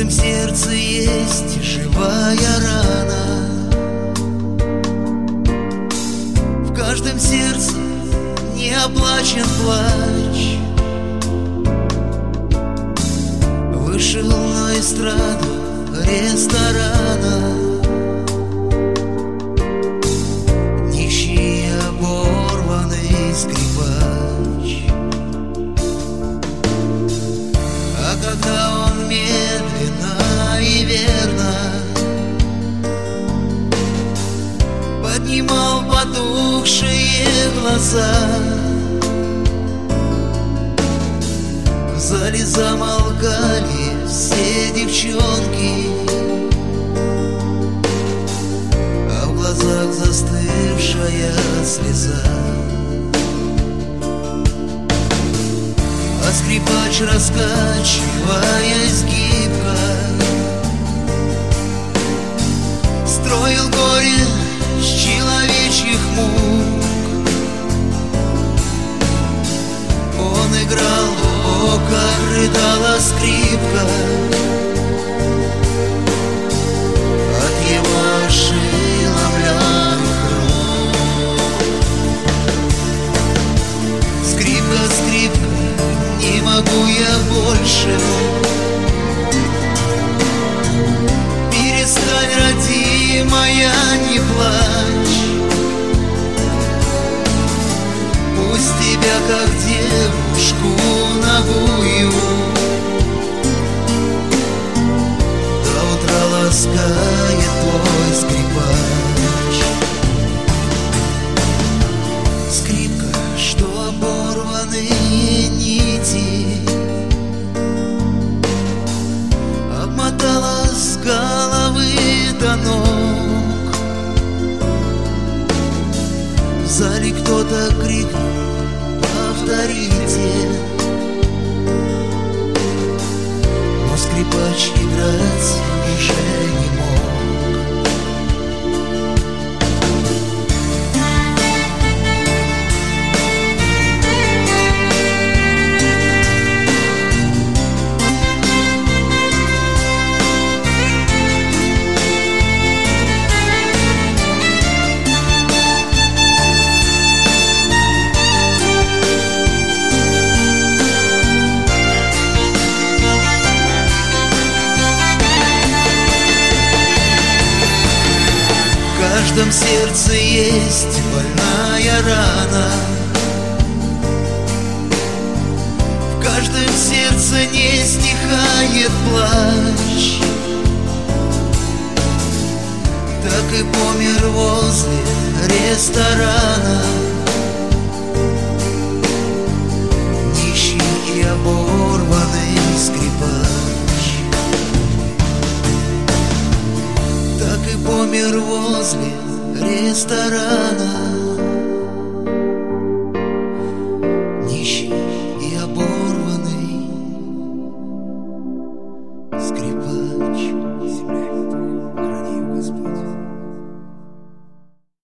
каждом сердце есть живая рана, в каждом сердце не оплачен плач. Вышел на эстраду ресторана нищий оборванный скрипач. А когда он медленно и верно поднимал потухшие глаза, в зале замолкали все девчонки, а в глазах застывшая слеза. А скрипач, раскачиваясь гибко, строил горе с человечьих мук. Он играл, о, как рыдала скрипка от его ошеломленных рук. Скрипка, скрипка, не могу я больше, перестань, родимая, не плачь. Пусть тебя, как девушку нагую, до утра ласкает твой скрипач. Скрипка, что оборванные нити обмотала с головы до ног. В зале кто-то крикнул: повторите. Но скрипач играть уже не мог. В каждом сердце есть больная рана, в каждом сердце не стихает плач. Так и помер возле ресторана нищий и оборванный скрипач. Так и помер возле ресторана